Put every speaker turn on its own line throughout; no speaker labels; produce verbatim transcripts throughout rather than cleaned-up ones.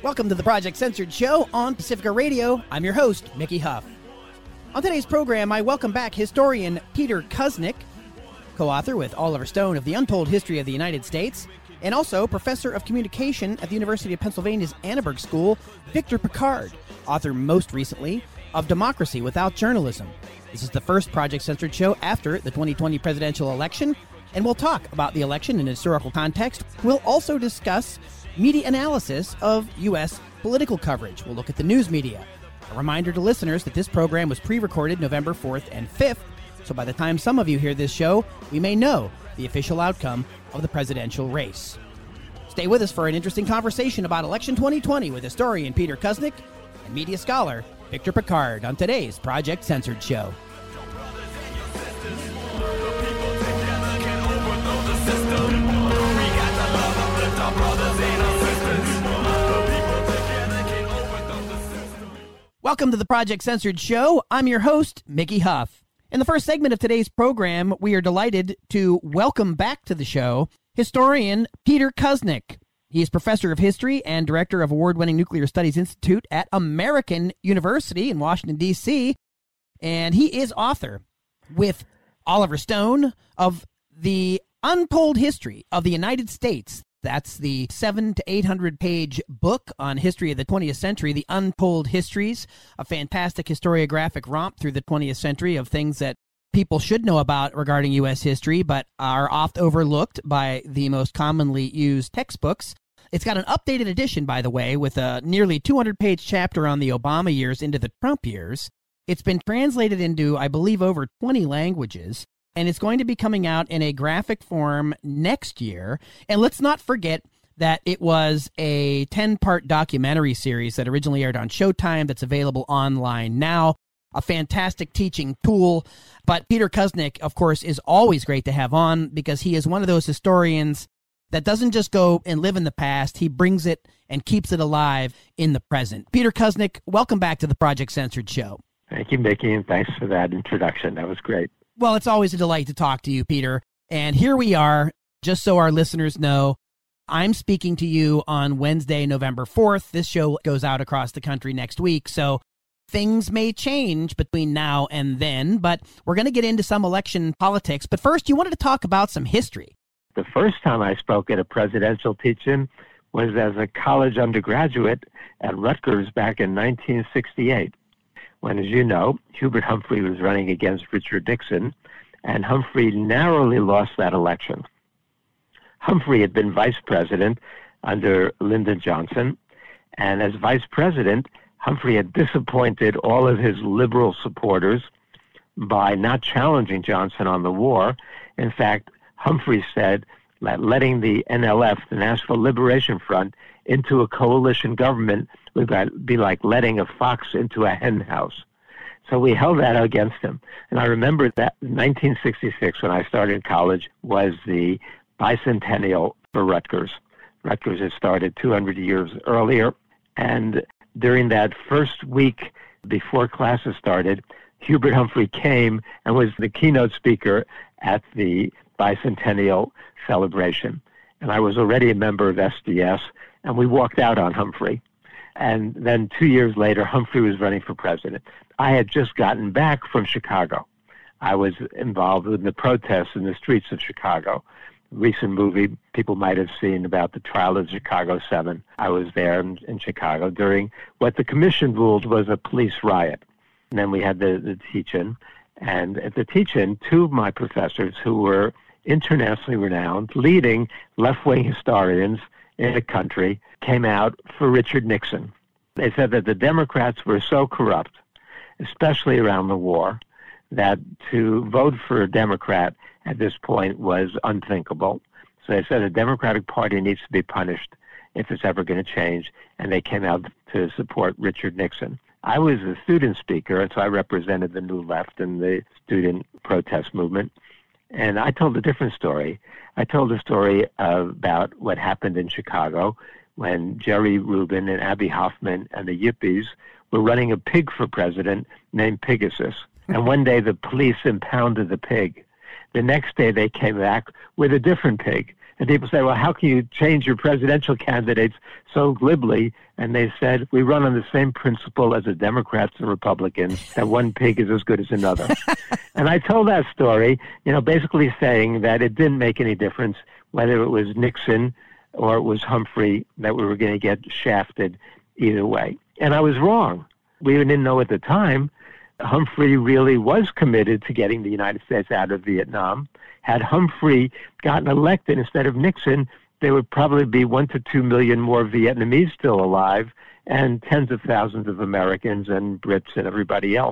Welcome to the Project Censored Show on Pacifica Radio. I'm your host, Mickey Huff. On today's program, I welcome back historian Peter Kuznick, co-author with Oliver Stone of The Untold History of the United States, and also professor of communication at the University of Pennsylvania's Annenberg School, Victor Pickard, author most recently of Democracy Without Journalism. This is the first Project Censored Show after the twenty twenty presidential election, and we'll talk about the election in a historical context. We'll also discuss media analysis of U S political coverage. We'll look at the news media. A reminder to listeners that this program was pre-recorded November fourth and fifth, so by the time some of you hear this show, we may know the official outcome of the presidential race. Stay with us for an interesting conversation about election twenty twenty with historian Peter Kuznick and media scholar Victor Pickard on today's Project Censored Show. Welcome to the Project Censored Show. I'm your host, Mickey Huff. In the first segment of today's program, we are delighted to welcome back to the show historian Peter Kuznick. He is professor of history and director of award-winning Nuclear Studies Institute at American University in Washington, D C, and he is author with Oliver Stone of The Untold History of the United States. That's the seven to eight hundred page book on history of the twentieth century, The Untold Histories, a fantastic historiographic romp through the twentieth century of things that people should know about regarding U S history, but are oft overlooked by the most commonly used textbooks. It's got an updated edition, by the way, with a nearly two hundred page chapter on the Obama years into the Trump years. It's been translated into, I believe, over twenty languages. And it's going to be coming out in a graphic form next year. And let's not forget that it was a ten-part documentary series that originally aired on Showtime that's available online now. A fantastic teaching tool. But Peter Kuznick, of course, is always great to have on because he is one of those historians that doesn't just go and live in the past. He brings it and keeps it alive in the present. Peter Kuznick, welcome back to the Project Censored Show.
Thank you, Mickey, and thanks for that introduction. That was great.
Well, it's always a delight to talk to you, Peter. And here we are, just so our listeners know, I'm speaking to you on Wednesday, November fourth. This show goes out across the country next week, so things may change between now and then, but we're going to get into some election politics. But first, you wanted to talk about some history.
The first time I spoke at a presidential teach-in was as a college undergraduate at Rutgers back in nineteen sixty-eight. When, as you know, Hubert Humphrey was running against Richard Nixon, and Humphrey narrowly lost that election. Humphrey had been vice president under Lyndon Johnson, and as vice president, Humphrey had disappointed all of his liberal supporters by not challenging Johnson on the war. In fact, Humphrey said that letting the N L F, the National Liberation Front, into a coalition government would be like letting a fox into a hen house. So we held that against him. And I remember that nineteen sixty-six, when I started college, was the bicentennial for Rutgers. Rutgers had started two hundred years earlier. And during that first week before classes started, Hubert Humphrey came and was the keynote speaker at the bicentennial celebration. And I was already a member of S D S, and we walked out on Humphrey. And then two years later, Humphrey was running for president. I had just gotten back from Chicago. I was involved in the protests in the streets of Chicago. A recent movie people might have seen about the trial of Chicago seven. I was there in, in Chicago during what the commission ruled was a police riot. And then we had the, the teach-in. And at the teach-in, two of my professors who were internationally renowned, leading left-wing historians in the country, came out for Richard Nixon. They said that the Democrats were so corrupt, especially around the war, that to vote for a Democrat at this point was unthinkable. So they said the Democratic Party needs to be punished if it's ever going to change, and they came out to support Richard Nixon. I was a student speaker, and so I represented the New Left and the student protest movement. And I told a different story. I told a story about what happened in Chicago when Jerry Rubin and Abby Hoffman and the Yippies were running a pig for president named Pegasus. And one day the police impounded the pig. The next day they came back with a different pig. And people say, well, how can you change your presidential candidates so glibly? And they said, we run on the same principle as the Democrats and Republicans, that one pig is as good as another. And I told that story, you know, basically saying that it didn't make any difference whether it was Nixon or it was Humphrey, that we were going to get shafted either way. And I was wrong. We didn't know at the time. Humphrey really was committed to getting the United States out of Vietnam. Had Humphrey gotten elected instead of Nixon, there would probably be one to two million more Vietnamese still alive and tens of thousands of Americans and Brits and everybody else.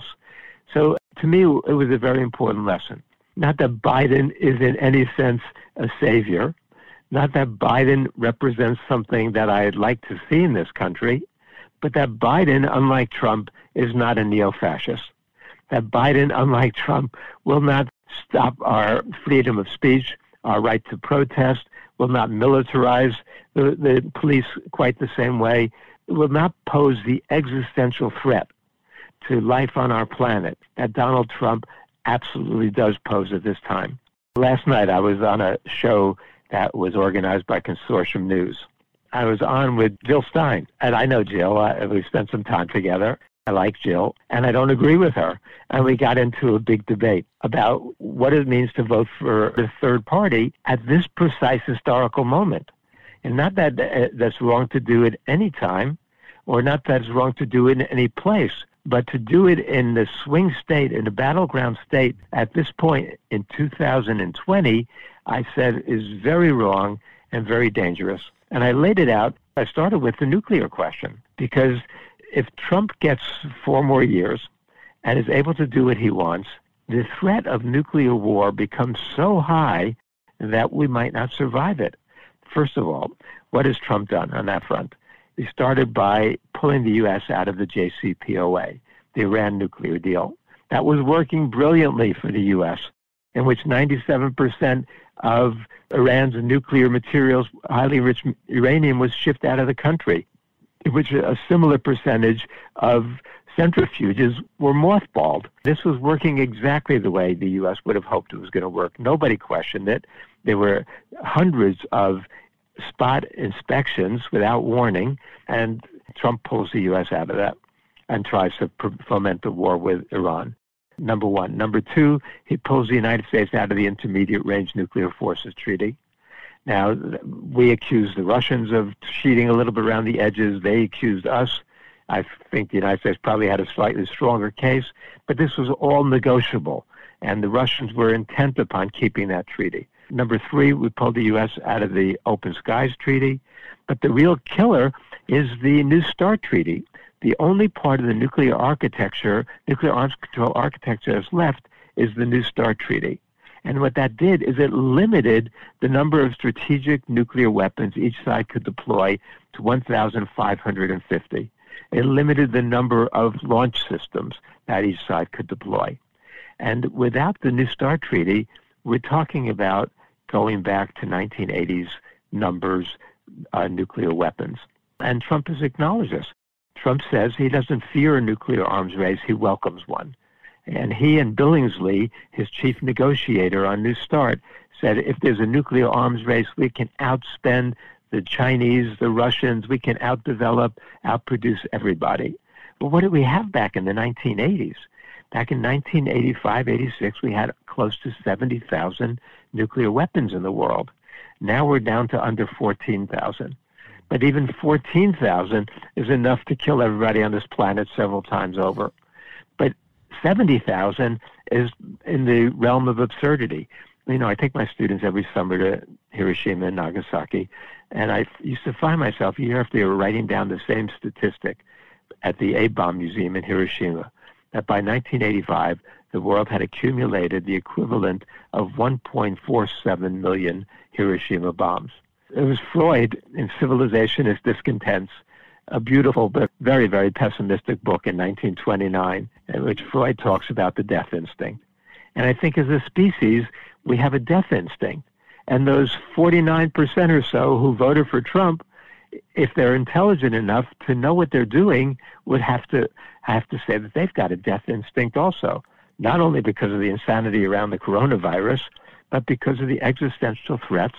So to me, it was a very important lesson. Not that Biden is in any sense a savior, not that Biden represents something that I'd like to see in this country, but that Biden, unlike Trump, is not a neo-fascist. That Biden, unlike Trump, will not stop our freedom of speech, our right to protest, will not militarize the, the police quite the same way, will not pose the existential threat to life on our planet that Donald Trump absolutely does pose at this time. Last night I was on a show that was organized by Consortium News. I was on with Jill Stein, and I know Jill. I, we spent some time together. I like Jill, and I don't agree with her. And we got into a big debate about what it means to vote for the third party at this precise historical moment. And not that uh, that's wrong to do it any time, or not that it's wrong to do it in any place, but to do it in the swing state, in the battleground state at this point in two thousand twenty, I said is very wrong and very dangerous. And I laid it out. I started with the nuclear question, because if Trump gets four more years and is able to do what he wants, the threat of nuclear war becomes so high that we might not survive it. First of all, what has Trump done on that front? He started by pulling the U S out of the J C P O A, the Iran nuclear deal. That was working brilliantly for the U S, in which ninety-seven percent of Iran's nuclear materials, highly enriched uranium, was shipped out of the country, in which a similar percentage of centrifuges were mothballed. This was working exactly the way the U S would have hoped it was going to work. Nobody questioned it. There were hundreds of spot inspections without warning, and Trump pulls the U S out of that and tries to foment a war with Iran. Number one. Number two, he pulls the United States out of the Intermediate Range Nuclear Forces Treaty. Now, we accuse the Russians of cheating a little bit around the edges. They accused us. I think the United States probably had a slightly stronger case, but this was all negotiable, and the Russians were intent upon keeping that treaty. Number three, we pulled the U S out of the Open Skies Treaty, but the real killer is the New START Treaty. The only part of the nuclear architecture, nuclear arms control architecture that's left is the New START Treaty. And what that did is it limited the number of strategic nuclear weapons each side could deploy to one thousand five hundred fifty. It limited the number of launch systems that each side could deploy. And without the New START Treaty, we're talking about going back to nineteen eighties numbers, uh, nuclear weapons. And Trump has acknowledged this. Trump says he doesn't fear a nuclear arms race, he welcomes one. And he and Billingsley, his chief negotiator on New START, said if there's a nuclear arms race, we can outspend the Chinese, the Russians, we can outdevelop, outproduce everybody. But what did we have back in the nineteen eighties? Back in nineteen eighty-five, eighty-six, we had close to seventy thousand nuclear weapons in the world. Now we're down to under fourteen thousand. But even fourteen thousand is enough to kill everybody on this planet several times over. But seventy thousand is in the realm of absurdity. You know, I take my students every summer to Hiroshima and Nagasaki, and I used to find myself year after year writing down the same statistic at the A-Bomb Museum in Hiroshima, that by nineteen eighty-five, the world had accumulated the equivalent of one point four seven million Hiroshima bombs. It was Freud in Civilization is Discontents, a beautiful but very, very pessimistic book in nineteen twenty-nine, in which Freud talks about the death instinct. And I think as a species, we have a death instinct. And those forty-nine percent or so who voted for Trump, if they're intelligent enough to know what they're doing, would have to have to say that they've got a death instinct also, not only because of the insanity around the coronavirus, but because of the existential threats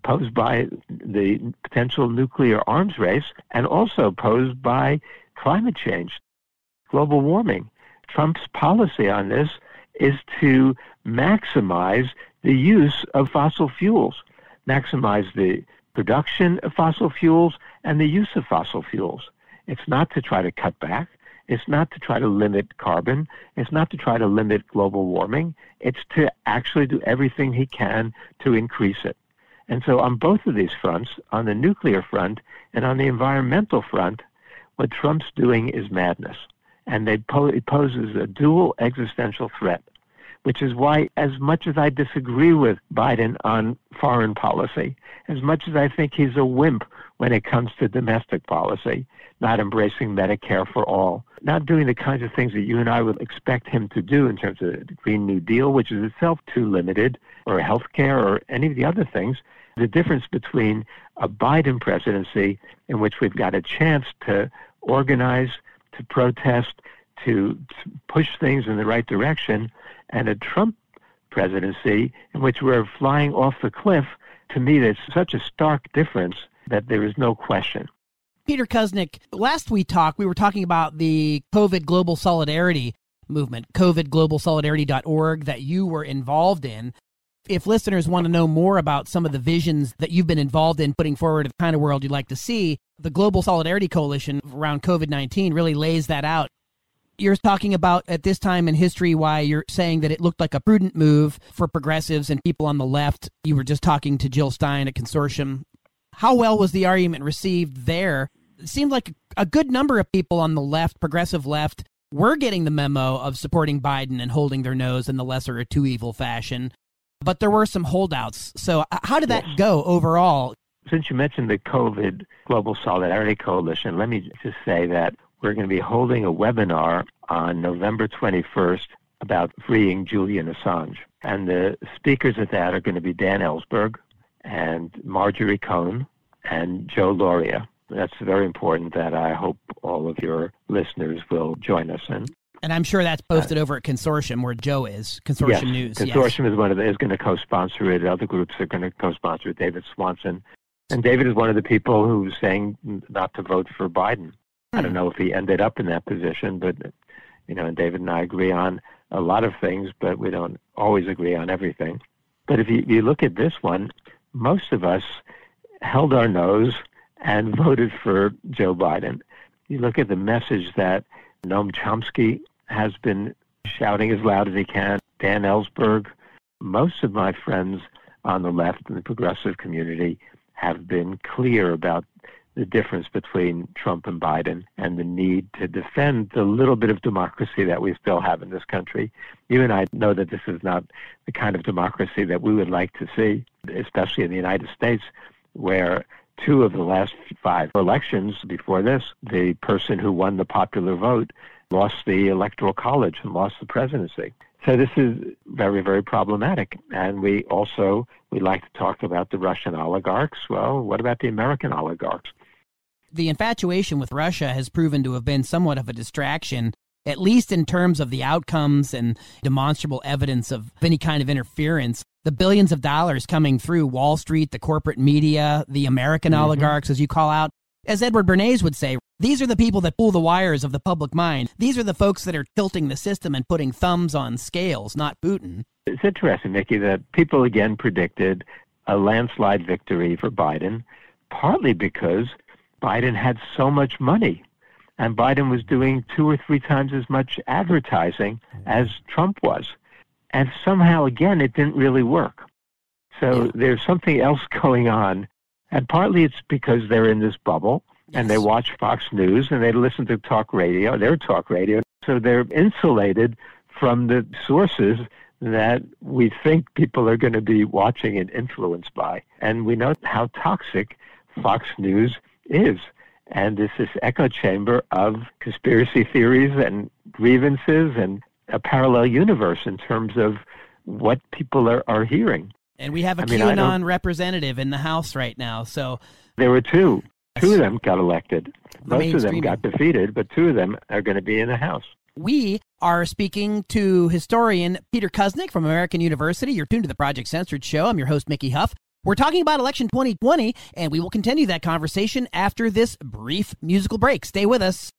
posed by the potential nuclear arms race and also posed by climate change, global warming. Trump's policy on this is to maximize the use of fossil fuels, maximize the production of fossil fuels and the use of fossil fuels. It's not to try to cut back. It's not to try to limit carbon. It's not to try to limit global warming. It's to actually do everything he can to increase it. And so on both of these fronts, on the nuclear front and on the environmental front, what Trump's doing is madness. And they po- it poses a dual existential threat, which is why, as much as I disagree with Biden on foreign policy, as much as I think he's a wimp when it comes to domestic policy, not embracing Medicare for all, not doing the kinds of things that you and I would expect him to do in terms of the Green New Deal, which is itself too limited, or health care, or any of the other things. The difference between a Biden presidency, in which we've got a chance to organize, to protest, to, to push things in the right direction, and a Trump presidency in which we're flying off the cliff, to me, there's such a stark difference that there is no question.
Peter Kuznick, last we talked, we were talking about the COVID Global Solidarity movement, covid global solidarity dot org, that you were involved in. If listeners want to know more about some of the visions that you've been involved in putting forward, the kind of world you'd like to see, the Global Solidarity Coalition around COVID nineteen really lays that out. You're talking about at this time in history why you're saying that it looked like a prudent move for progressives and people on the left. You were just talking to Jill Stein at Consortium. How well was the argument received there? It seemed like a good number of people on the left, progressive left, were getting the memo of supporting Biden and holding their nose in the lesser of two evil fashion. But there were some holdouts. So how did that yes. go overall?
Since you mentioned the COVID Global Solidarity Coalition, let me just say that we're going to be holding a webinar on November twenty-first about freeing Julian Assange. And the speakers at that are going to be Dan Ellsberg and Marjorie Cohn and Joe Lauria. That's very important that I hope all of your listeners will join us in.
And I'm sure that's posted uh, over at Consortium, where Joe is, Consortium
yes,
News.
Consortium
yes.
is one of the, is going to co-sponsor it. Other groups are going to co-sponsor it. David Swanson. And David is one of the people who's saying not to vote for Biden. Hmm. I don't know if he ended up in that position, but, you know, and David and I agree on a lot of things, but we don't always agree on everything. But if you, you look at this one, most of us held our nose and voted for Joe Biden. You look at the message that Noam Chomsky has been shouting as loud as he can, Dan Ellsberg. Most of my friends on the left and the progressive community have been clear about the difference between Trump and Biden and the need to defend the little bit of democracy that we still have in this country. You and I know that this is not the kind of democracy that we would like to see, especially in the United States, where two of the last five elections before this, the person who won the popular vote lost the Electoral College and lost the presidency. So this is very, very problematic. And we also, we like to talk about the Russian oligarchs. Well, what about the American oligarchs?
The infatuation with Russia has proven to have been somewhat of a distraction, at least in terms of the outcomes and demonstrable evidence of any kind of interference. The billions of dollars coming through Wall Street, the corporate media, the American mm-hmm. oligarchs, as you call out. As Edward Bernays would say, these are the people that pull the wires of the public mind. These are the folks that are tilting the system and putting thumbs on scales, not Putin.
It's interesting, Mickey, that people again predicted a landslide victory for Biden, partly because Biden had so much money. And Biden was doing two or three times as much advertising as Trump was. And somehow, again, it didn't really work. So yeah. there's something else going on. And partly it's because they're in this bubble and yes. they watch Fox News and they listen to talk radio, their talk radio. So they're insulated from the sources that we think people are going to be watching and influenced by. And we know how toxic Fox News is. And it's this echo chamber of conspiracy theories and grievances and a parallel universe in terms of what people are, are hearing.
And we have a
I mean,
QAnon representative in the House right now. So
there were two. Two of them got elected.
The
Most of them got defeated, but two of them are going to be in the House.
We are speaking to historian Peter Kuznick from American University. You're tuned to the Project Censored Show. I'm your host, Mickey Huff. We're talking about election twenty twenty, and we will continue that conversation after this brief musical break. Stay with us.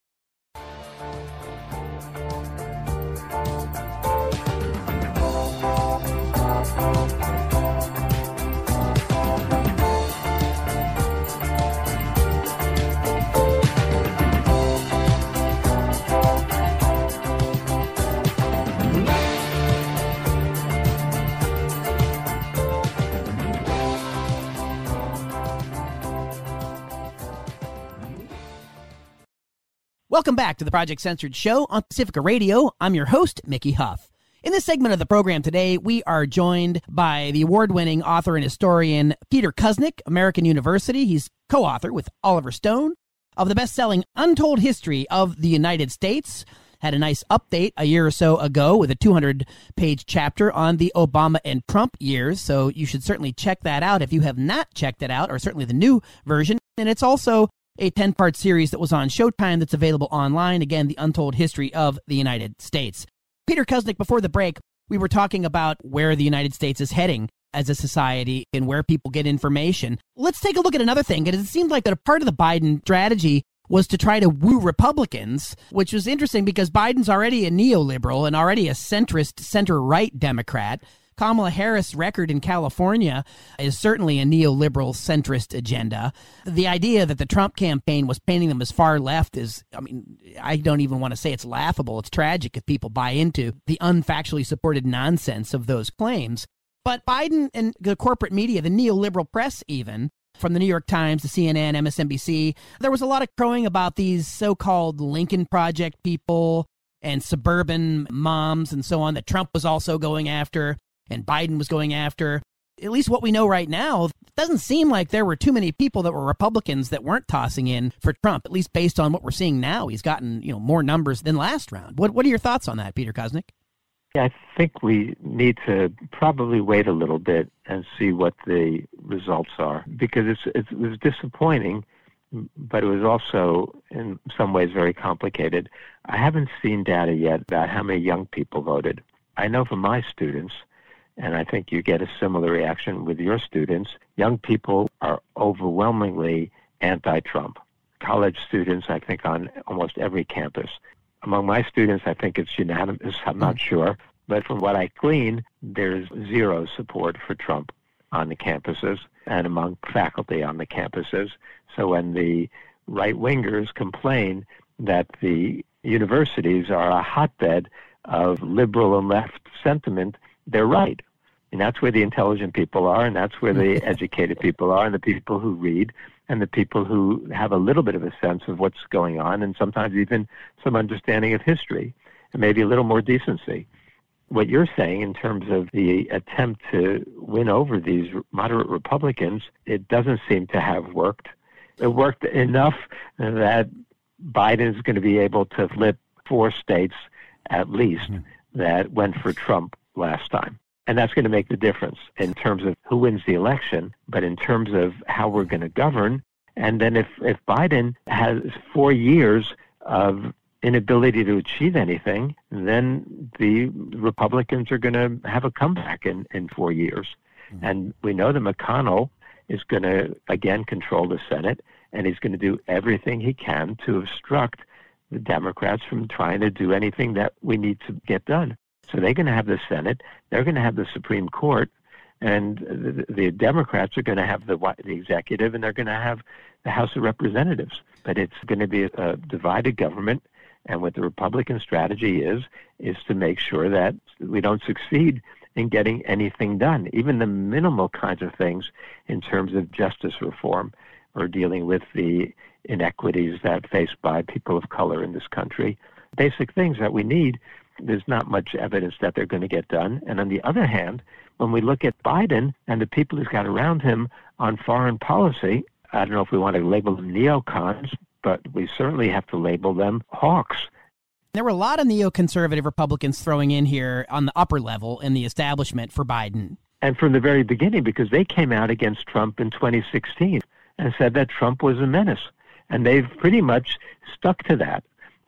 Welcome back to the Project Censored Show on Pacifica Radio. I'm your host, Mickey Huff. In this segment of the program today, we are joined by the award-winning author and historian Peter Kuznick, American University. He's co-author with Oliver Stone of the best-selling Untold History of the United States. Had a nice update a year or so ago with a two hundred page chapter on the Obama and Trump years, so you should certainly check that out if you have not checked it out, or certainly the new version. And it's also a ten part series that was on Showtime that's available online. Again, The Untold History of the United States. Peter Kuznick, before the break, we were talking about where the United States is heading as a society and where people get information. Let's take a look at another thing. It seemed like that a part of the Biden strategy was to try to woo Republicans, which was interesting because Biden's already a neoliberal and already a centrist, center-right Democrat. Kamala Harris' record in California is certainly a neoliberal centrist agenda. The idea that the Trump campaign was painting them as far left is, I mean, I don't even want to say it's laughable. It's tragic if people buy into the unfactually supported nonsense of those claims. But Biden and the corporate media, the neoliberal press even, from the New York Times to C N N, M S N B C, there was a lot of crowing about these so-called Lincoln Project people and suburban moms and so on that Trump was also going after and Biden was going after. At least what we know right now, it doesn't seem like there were too many people that were Republicans that weren't tossing in for Trump, at least based on what we're seeing now. He's gotten, you know, more numbers than last round. What What are your thoughts on that, Peter Kuznick?
Yeah, I think we need to probably wait a little bit and see what the results are, because it's, it's, it was disappointing, but it was also in some ways very complicated. I haven't seen data yet about how many young people voted. I know from my students, and I think you get a similar reaction with your students, young people are overwhelmingly anti-Trump. College students, I think, on almost every campus. Among my students, I think it's unanimous, I'm not sure. But from what I glean, there's zero support for Trump on the campuses and among faculty on the campuses. So when the right-wingers complain that the universities are a hotbed of liberal and left sentiment, they're right. And that's where the intelligent people are, and that's where the educated people are, and the people who read, and the people who have a little bit of a sense of what's going on, and sometimes even some understanding of history, and maybe a little more decency. What you're saying in terms of the attempt to win over these moderate Republicans, it doesn't seem to have worked. It worked enough that Biden is going to be able to flip four states at least that went for Trump last time. And that's going to make the difference in terms of who wins the election, but in terms of how we're going to govern. And then if, if Biden has four years of inability to achieve anything, then the Republicans are going to have a comeback in, in four years. Mm-hmm. And we know that McConnell is going to, again, control the Senate, and he's going to do everything he can to obstruct the Democrats from trying to do anything that we need to get done. So they're going to have the Senate, they're going to have the Supreme Court, and the, the Democrats are going to have the, the executive, and they're going to have the House of Representatives. But it's going to be a, a divided government, and what the Republican strategy is, is to make sure that we don't succeed in getting anything done, even the minimal kinds of things in terms of justice reform or dealing with the inequities that are faced by people of color in this country. Basic things that we need. There's not much evidence that they're going to get done. And on the other hand, when we look at Biden and the people he's got around him on foreign policy, I don't know if we want to label them neocons, but we certainly have to label them hawks.
There were a lot of neoconservative Republicans throwing in here on the upper level in the establishment for Biden.
And from the very beginning, because they came out against Trump in twenty sixteen and said that Trump was a menace. And they've pretty much stuck to that.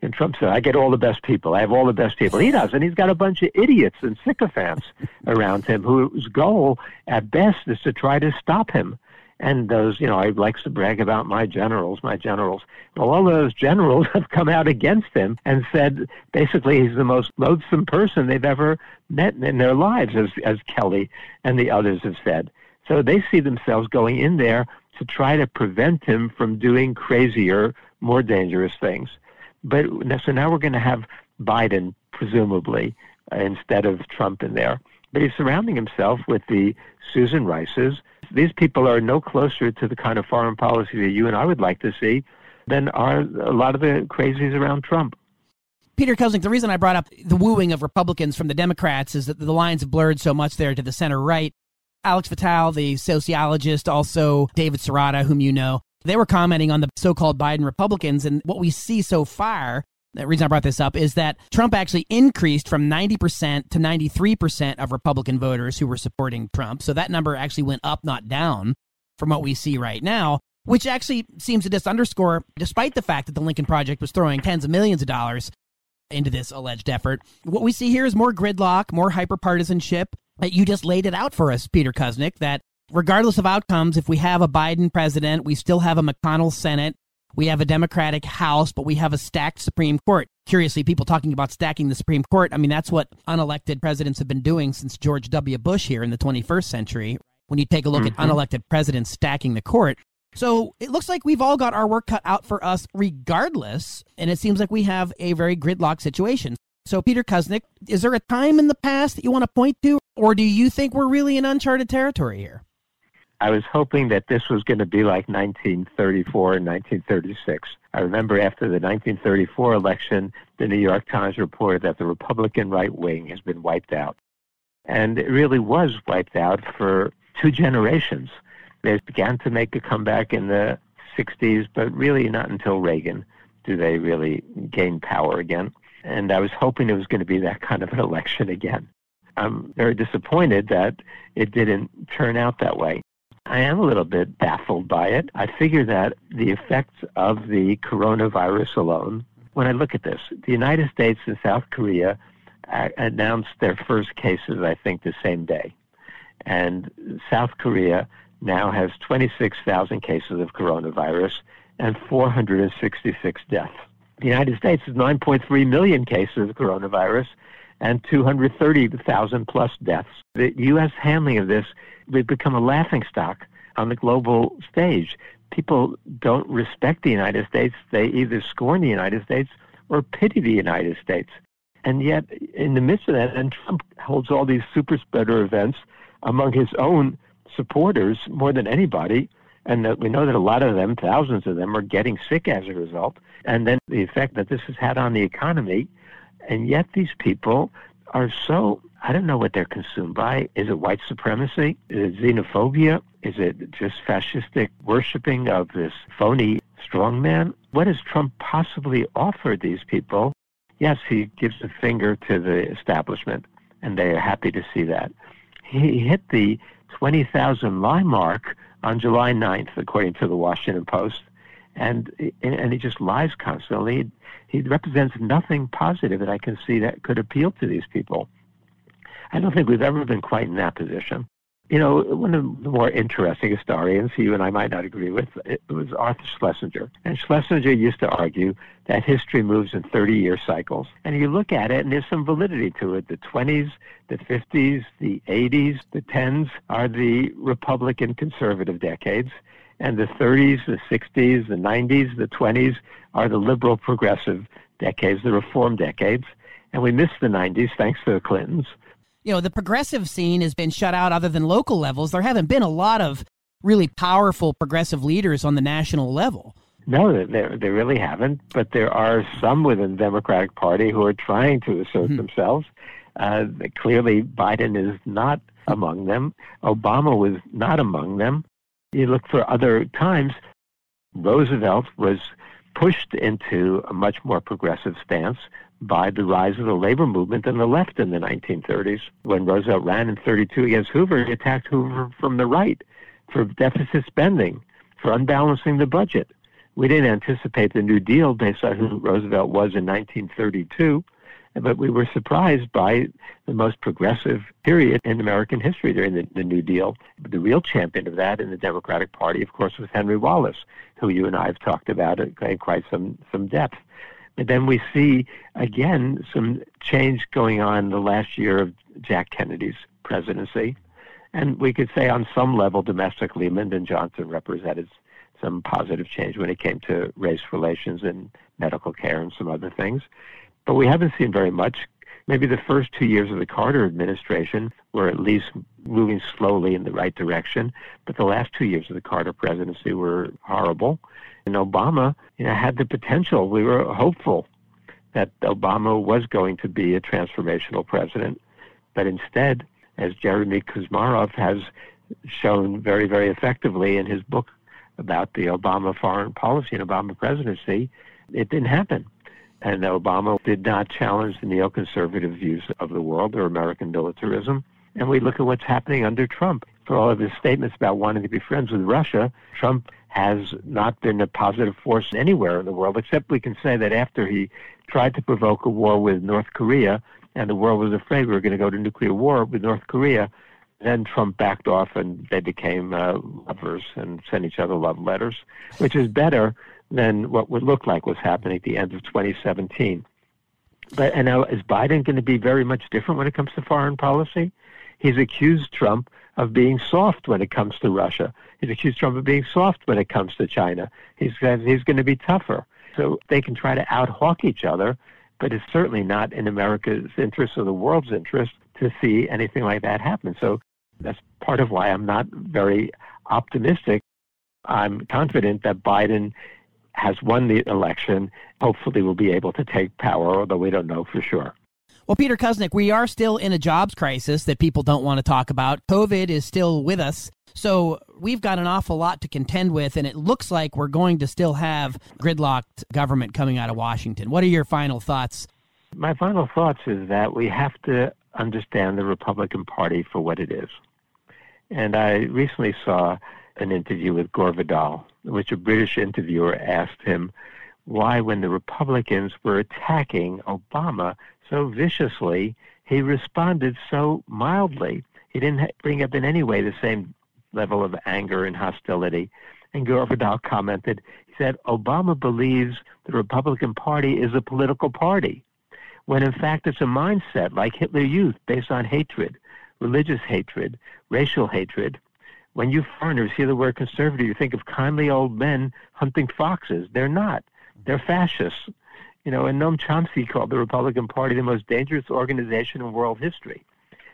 And Trump said, I get all the best people. I have all the best people. He doesn't. He's got a bunch of idiots and sycophants around him whose goal, at best, is to try to stop him. And those, you know, he likes to brag about my generals, my generals. Well, all those generals have come out against him and said, basically, he's the most loathsome person they've ever met in their lives, as, as Kelly and the others have said. So they see themselves going in there to try to prevent him from doing crazier, more dangerous things. But so now we're going to have Biden, presumably, uh, instead of Trump in there. But he's surrounding himself with the Susan Rices. These people are no closer to the kind of foreign policy that you and I would like to see than are a lot of the crazies around Trump.
Peter Kuznick, the reason I brought up the wooing of Republicans from the Democrats is that the lines have blurred so much there to the center right. Alex Vital, the sociologist, also David Serrata, whom you know, they were commenting on the so-called Biden Republicans, and what we see so far, the reason I brought this up, is that Trump actually increased from ninety percent to ninety-three percent of Republican voters who were supporting Trump. So that number actually went up, not down, from what we see right now, which actually seems to just underscore, despite the fact that the Lincoln Project was throwing tens of millions of dollars into this alleged effort, what we see here is more gridlock, more hyperpartisanship. You just laid it out for us, Peter Kuznick, that regardless of outcomes, if we have a Biden president, we still have a McConnell Senate, we have a Democratic House, but we have a stacked Supreme Court. Curiously, people talking about stacking the Supreme Court, I mean, that's what unelected presidents have been doing since George W. Bush here in the twenty-first century, when you take a look mm-hmm. at unelected presidents stacking the court. So it looks like we've all got our work cut out for us regardless, and it seems like we have a very gridlocked situation. So, Peter Kuznick, is there a time in the past that you want to point to, or do you think we're really in uncharted territory here?
I was hoping that this was going to be like nineteen thirty-four and nineteen thirty-six. I remember after the nineteen thirty-four election, the New York Times reported that the Republican right wing has been wiped out. And it really was wiped out for two generations. They began to make a comeback in the sixties, but really not until Reagan do they really gain power again. And I was hoping it was going to be that kind of an election again. I'm very disappointed that it didn't turn out that way. I am a little bit baffled by it. I figure that the effects of the coronavirus alone, when I look at this, the United States and South Korea announced their first cases, I think, the same day. And South Korea now has twenty-six thousand cases of coronavirus and four hundred sixty-six deaths. The United States has nine point three million cases of coronavirus and two hundred thirty thousand plus deaths. The U S handling of this would become a laughingstock on the global stage. People don't respect the United States. They either scorn the United States or pity the United States. And yet, in the midst of that, and Trump holds all these super spreader events among his own supporters more than anybody, and that we know that a lot of them, thousands of them, are getting sick as a result, and then the effect that this has had on the economy, and yet these people are so, I don't know what they're consumed by. Is it white supremacy? Is it xenophobia? Is it just fascistic worshiping of this phony strongman? What does Trump possibly offer these people? Yes, he gives a finger to the establishment, and they are happy to see that. He hit the twenty thousand lie mark on July ninth, according to the Washington Post, and and he just lies constantly. He represents nothing positive that I can see that could appeal to these people. I don't think we've ever been quite in that position. You know, one of the more interesting historians, you and I might not agree with, it was Arthur Schlesinger. And Schlesinger used to argue that history moves in thirty-year cycles. And you look at it, and there's some validity to it. The twenties, the fifties, the eighties, the tens are the Republican conservative decades. And the thirties, the sixties, the nineties, the twenties are the liberal progressive decades, the reform decades. And we missed the nineties thanks to the Clintons.
You know, the progressive scene has been shut out other than local levels. There haven't been a lot of really powerful progressive leaders on the national level.
No, they, they really haven't. But there are some within the Democratic Party who are trying to assert mm-hmm. themselves. Uh, clearly, Biden is not among them. Obama was not among them. You look for other times, Roosevelt was pushed into a much more progressive stance by the rise of the labor movement and the left in the nineteen thirties. When Roosevelt ran in thirty-two against Hoover, he attacked Hoover from the right for deficit spending, for unbalancing the budget. We didn't anticipate the New Deal based on who Roosevelt was in nineteen thirty-two, but we were surprised by the most progressive period in American history during the, the New Deal. The real champion of that in the Democratic Party, of course, was Henry Wallace, who you and I have talked about in quite some, some depth. But then we see, again, some change going on in the last year of Jack Kennedy's presidency. And we could say on some level domestically, Lyndon Johnson represented some positive change when it came to race relations and medical care and some other things. But we haven't seen very much. Maybe the first two years of the Carter administration were at least moving slowly in the right direction. But the last two years of the Carter presidency were horrible. And Obama, you know, had the potential. We were hopeful that Obama was going to be a transformational president. But instead, as Jeremy Kuzmarov has shown very, very effectively in his book about the Obama foreign policy and Obama presidency, it didn't happen. And Obama did not challenge the neoconservative views of the world or American militarism. And we look at what's happening under Trump. For all of his statements about wanting to be friends with Russia, Trump has not been a positive force anywhere in the world, except we can say that after he tried to provoke a war with North Korea, and the world was afraid we were going to go to nuclear war with North Korea, then Trump backed off and they became uh, lovers and sent each other love letters, which is better than what would look like was happening at the end of twenty seventeen. But and now is Biden going to be very much different when it comes to foreign policy? He's accused Trump of being soft when it comes to Russia. He's accused Trump of being soft when it comes to China. He says he's going to be tougher. So they can try to out-hawk each other, but it's certainly not in America's interest or the world's interest to see anything like that happen. So that's part of why I'm not very optimistic. I'm confident that Biden has won the election. Hopefully we'll be able to take power, although we don't know for sure.
Well, Peter Kuznick, we are still in a jobs crisis that people don't want to talk about. COVID is still with us. So we've got an awful lot to contend with, and it looks like we're going to still have gridlocked government coming out of Washington. What are your final thoughts?
My final thoughts is that we have to understand the Republican Party for what it is. And I recently saw an interview with Gore Vidal, in which a British interviewer asked him why, when the Republicans were attacking Obama so viciously, he responded so mildly. He didn't bring up in any way the same level of anger and hostility. And Gore Vidal commented, he said, Obama believes the Republican Party is a political party, when in fact it's a mindset like Hitler Youth based on hatred, religious hatred, racial hatred. When you foreigners hear the word conservative, you think of kindly old men hunting foxes. They're not. They're fascists. You know, and Noam Chomsky called the Republican Party the most dangerous organization in world history.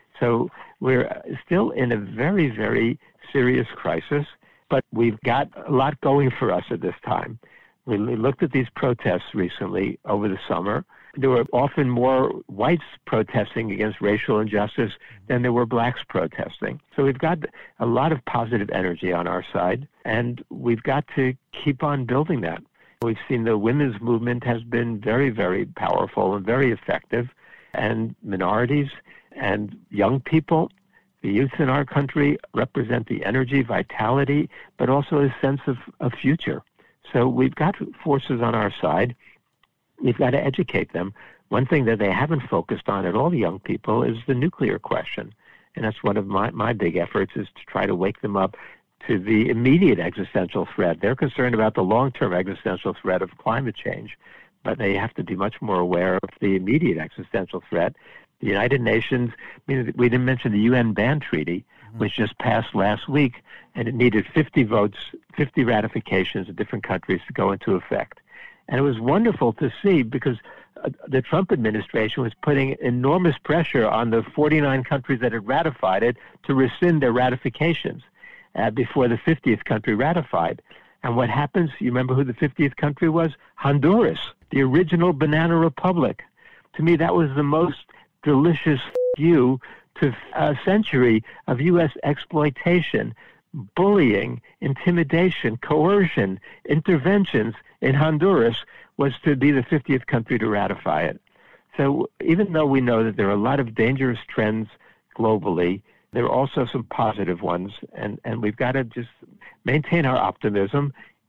So we're still in a very, very serious crisis, but we've got a lot going for us at this time. We looked at these protests recently over the summer. There were often more whites protesting against racial injustice than there were blacks protesting. So we've got a lot of positive energy on our side, and we've got to keep on building that. We've seen the women's movement has been very, very powerful and very effective, and minorities and young people, the youth in our country represent the energy, vitality, but also a sense of, of future. So we've got forces on our side. We've got to educate them. One thing that they haven't focused on at all, the young people, is the nuclear question. And that's one of my, my big efforts, is to try to wake them up to the immediate existential threat. They're concerned about the long-term existential threat of climate change, but they have to be much more aware of the immediate existential threat. The United Nations, I mean, we didn't mention the U N ban treaty, which just passed last week, and it needed fifty votes, fifty ratifications of different countries to go into effect. And it was wonderful to see, because uh, the Trump administration was putting enormous pressure on the forty-nine countries that had ratified it to rescind their ratifications uh, before the fiftieth country ratified. And what happens, you remember who the fiftieth country was? Honduras, the original banana republic. To me, that was the most delicious you to a century of U S exploitation, bullying, intimidation, coercion, interventions in Honduras, was to be the fiftieth country to ratify it. So even though we know that there are a lot of dangerous trends globally, there are also some positive ones, and, and we've got to just maintain our optimism,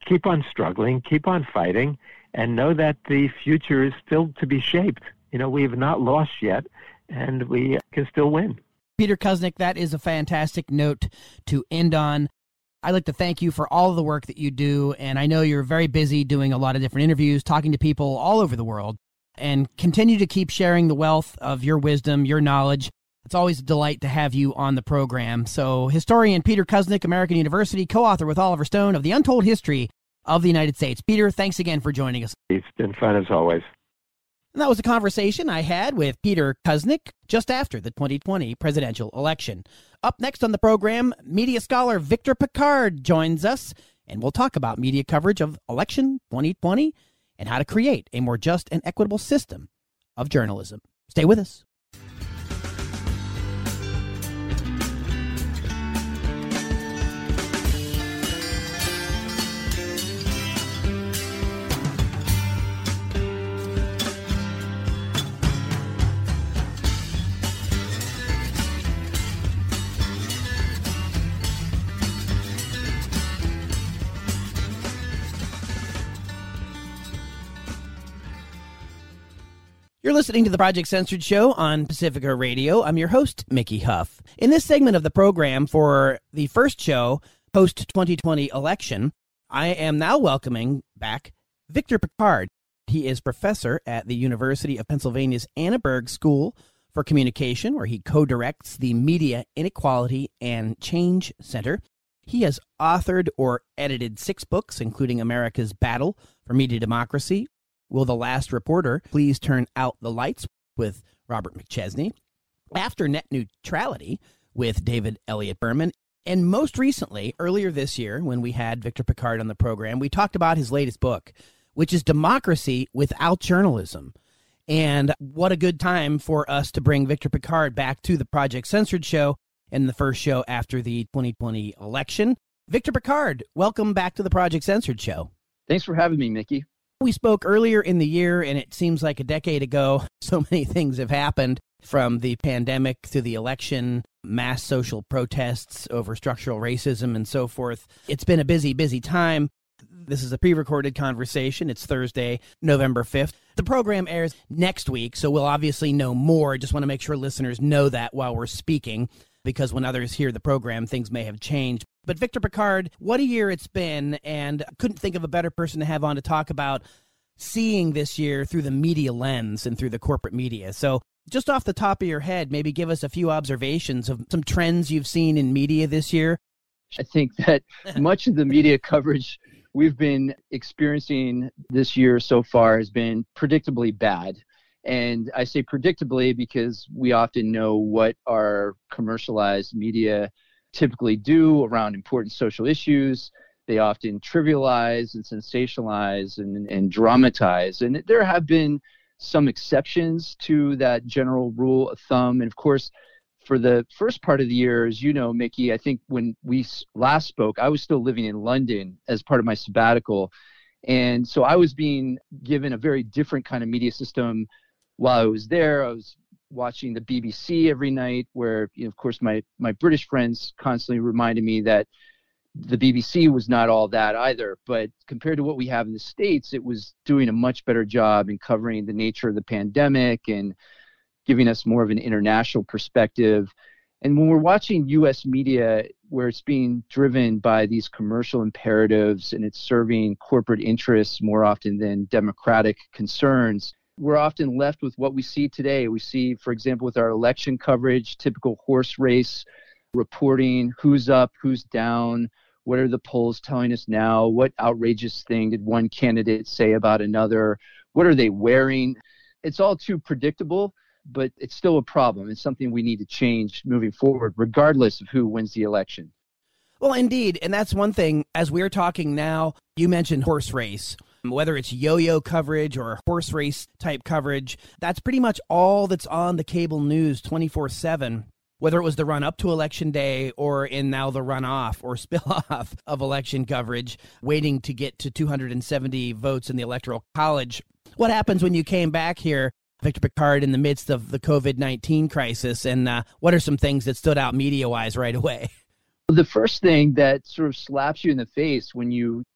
keep on struggling, keep on fighting, and know that the future is still to be shaped. You know, we have not lost yet, and we can still win.
Peter Kuznick, that is a fantastic note to end on. I'd like to thank you for all of the work that you do, and I know you're very busy doing a lot of different interviews, talking to people all over the world, and continue to keep sharing the wealth of your wisdom, your knowledge. It's always a delight to have you on the program. So, historian Peter Kuznick, American University, co-author with Oliver Stone of The Untold History of the United States. Peter, thanks again for joining us.
It's been fun as always.
And that was a conversation I had with Peter Kuznick just after the twenty twenty presidential election. Up next on the program, media scholar Victor Pickard joins us, and we'll talk about media coverage of election twenty twenty and how to create a more just and equitable system of journalism. Stay with us. You're listening to the Project Censored Show on Pacifica Radio. I'm your host, Mickey Huff. In this segment of the program for the first show post twenty twenty election, I am now welcoming back Victor Pickard. He is professor at the University of Pennsylvania's Annenberg School for Communication, where he co-directs the Media Inequality and Change Center. He has authored or edited six books, including America's Battle for Media Democracy, Will the Last Reporter Please Turn Out the Lights with Robert McChesney, After Net Neutrality with David Elliott Berman, and most recently, earlier this year, when we had Victor Pickard on the program, we talked about his latest book, which is Democracy Without Journalism. And what a good time for us to bring Victor Pickard back to the Project Censored Show and the first show after the twenty twenty election. Victor Pickard, welcome back to the Project Censored Show.
Thanks for having me, Mickey.
We spoke earlier in the year, and it seems like a decade ago. So many things have happened, from the pandemic to the election, mass social protests over structural racism, and so forth. It's been a busy, busy time. This is a pre-recorded conversation. It's Thursday, November fifth. The program airs next week, so we'll obviously know more. Just want to make sure listeners know that while we're speaking, because when others hear the program, things may have changed. But Victor Pickard, what a year it's been, and couldn't think of a better person to have on to talk about seeing this year through the media lens and through the corporate media. So just off the top of your head, maybe give us a few observations of some trends you've seen in media this year.
I think that much of the media coverage we've been experiencing this year so far has been predictably bad. And I say predictably because we often know what our commercialized media typically do around important social issues. They often trivialize and sensationalize and, and dramatize. And there have been some exceptions to that general rule of thumb. And of course, for the first part of the year, as you know, Mickey, I think when we last spoke, I was still living in London as part of my sabbatical. And so I was being given a very different kind of media system while I was there. I was watching the B B C every night, where, you know, of course, my, my British friends constantly reminded me that the B B C was not all that either. But compared to what we have in the States, it was doing a much better job in covering the nature of the pandemic and giving us more of an international perspective. And when we're watching U S media, where it's being driven by these commercial imperatives and it's serving corporate interests more often than democratic concerns, we're often left with what we see today. We see, for example, with our election coverage, typical horse race reporting, who's up, who's down, what are the polls telling us now, what outrageous thing did one candidate say about another, what are they wearing? It's all too predictable, but it's still a problem. It's something we need to change moving forward, regardless of who wins the election.
Well, indeed, and that's one thing. As we're talking now, you mentioned horse race. Whether it's yo-yo coverage or horse race type coverage, that's pretty much all that's on the cable news twenty-four seven, whether it was the run up to election day or in now the run off or spill off of election coverage, waiting to get to two hundred seventy votes in the Electoral College. What happens when you came back here, Victor Pickard, in the midst of the COVID nineteen crisis, and uh, what are some things that stood out media-wise right away?
The first thing that sort of slaps you in the face when you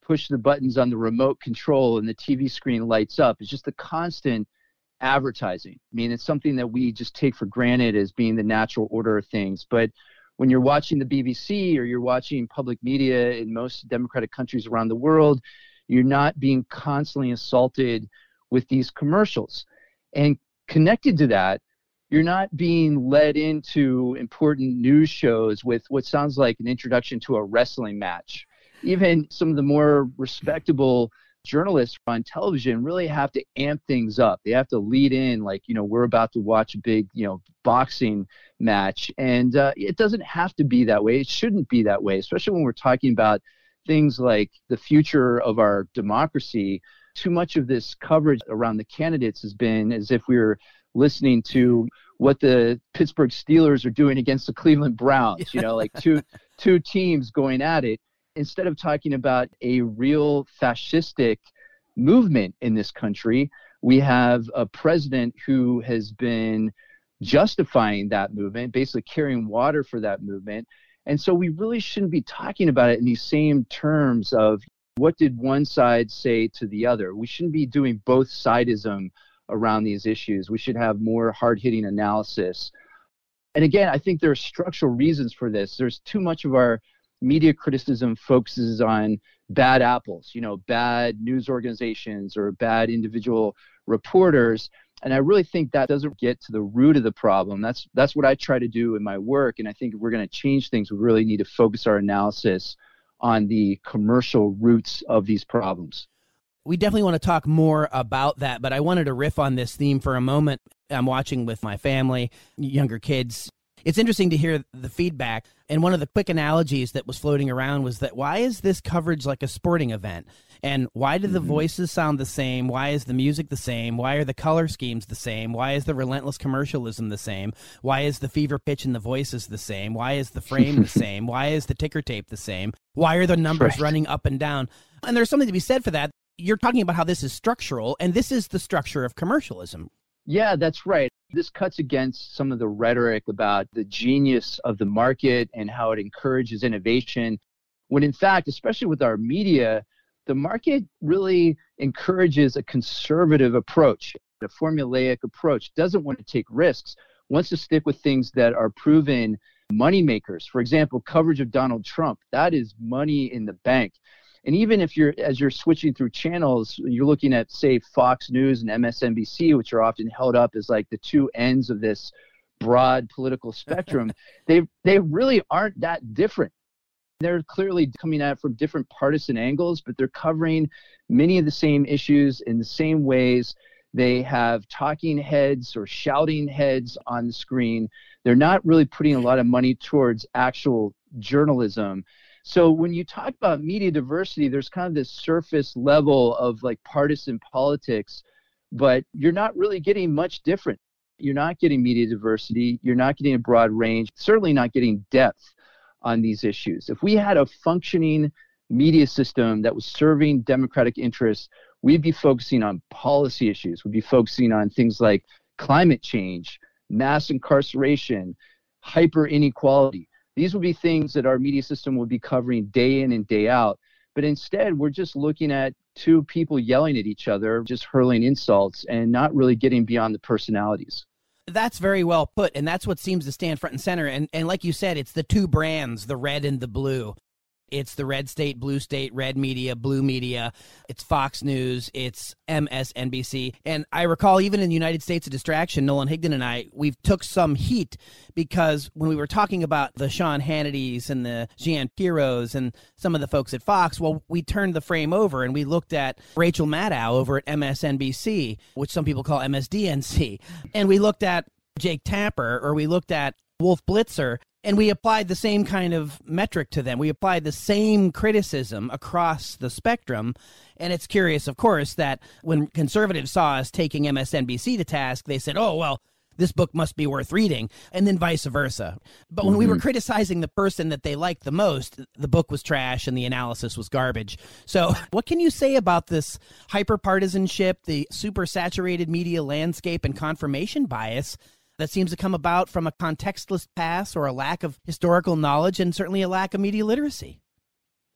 push the buttons on the remote control and the T V screen lights up. It's just the constant advertising. I mean, it's something that we just take for granted as being the natural order of things. But when you're watching the B B C or you're watching public media in most democratic countries around the world, you're not being constantly assaulted with these commercials. And connected to that, you're not being led into important news shows with what sounds like an introduction to a wrestling match. Even some of the more respectable journalists on television really have to amp things up. They have to lead in like, you know, we're about to watch a big, you know, boxing match. And uh, it doesn't have to be that way. It shouldn't be that way, especially when we're talking about things like the future of our democracy. Too much of this coverage around the candidates has been as if we were listening to what the Pittsburgh Steelers are doing against the Cleveland Browns, you know, like two two teams going at it, instead of talking about a real fascistic movement in this country. We have a president who has been justifying that movement, basically carrying water for that movement. And so we really shouldn't be talking about it in these same terms of what did one side say to the other. We shouldn't be doing both sidism around these issues. We should have more hard-hitting analysis. And again, I think there are structural reasons for this. There's too much of our media criticism focuses on bad apples, you know, bad news organizations or bad individual reporters. And I really think that doesn't get to the root of the problem. That's that's what I try to do in my work. And I think if we're going to change things, we really need to focus our analysis on the commercial roots of these problems.
We definitely want to talk more about that, but I wanted to riff on this theme for a moment. I'm watching with my family, younger kids. It's interesting to hear the feedback. And one of the quick analogies that was floating around was that why is this coverage like a sporting event? And why do the mm-hmm. voices sound the same? Why is the music the same? Why are the color schemes the same? Why is the relentless commercialism the same? Why is the fever pitch in the voices the same? Why is the frame the same? Why is the ticker tape the same? Why are the numbers right. running up and down? And there's something to be said for that. You're talking about how this is structural, and this is the structure of commercialism.
Yeah, that's right. This cuts against some of the rhetoric about the genius of the market and how it encourages innovation, when in fact, especially with our media, the market really encourages a conservative approach, a formulaic approach, doesn't want to take risks, wants to stick with things that are proven money makers. For example, coverage of Donald Trump, that is money in the bank. And even if you're, as you're switching through channels, you're looking at, say, Fox News and M S N B C, which are often held up as like the two ends of this broad political spectrum. they they really aren't that different. They're clearly coming at it from different partisan angles, but they're covering many of the same issues in the same ways. They have talking heads or shouting heads on the screen. They're not really putting a lot of money towards actual journalism. So when you talk about media diversity, there's kind of this surface level of like partisan politics, but you're not really getting much different. You're not getting media diversity. You're not getting a broad range, certainly not getting depth on these issues. If we had a functioning media system that was serving democratic interests, we'd be focusing on policy issues. We'd be focusing on things like climate change, mass incarceration, hyper inequality. These would be things that our media system would be covering day in and day out. But instead, we're just looking at two people yelling at each other, just hurling insults and not really getting beyond the personalities.
That's very well put, and that's what seems to stand front and center. And, and like you said, it's the two brands, the red and the blue. It's the red state, blue state, red media, blue media. It's Fox News. It's M S N B C. And I recall even in the United States of Distraction, Nolan Higdon and I, we took some heat because when we were talking about the Sean Hannitys and the Jean Piros and some of the folks at Fox, well, we turned the frame over and we looked at Rachel Maddow over at M S N B C, which some people call M S D N C. And we looked at Jake Tapper, or we looked at Wolf Blitzer, and we applied the same kind of metric to them. We applied the same criticism across the spectrum. And it's curious, of course, that when conservatives saw us taking M S N B C to task, they said, oh, well, this book must be worth reading, and then vice versa. But when mm-hmm. we were criticizing the person that they liked the most, the book was trash and the analysis was garbage. So what can you say about this hyperpartisanship, the super-saturated media landscape, and confirmation bias that seems to come about from a contextless past or a lack of historical knowledge and certainly a lack of media literacy?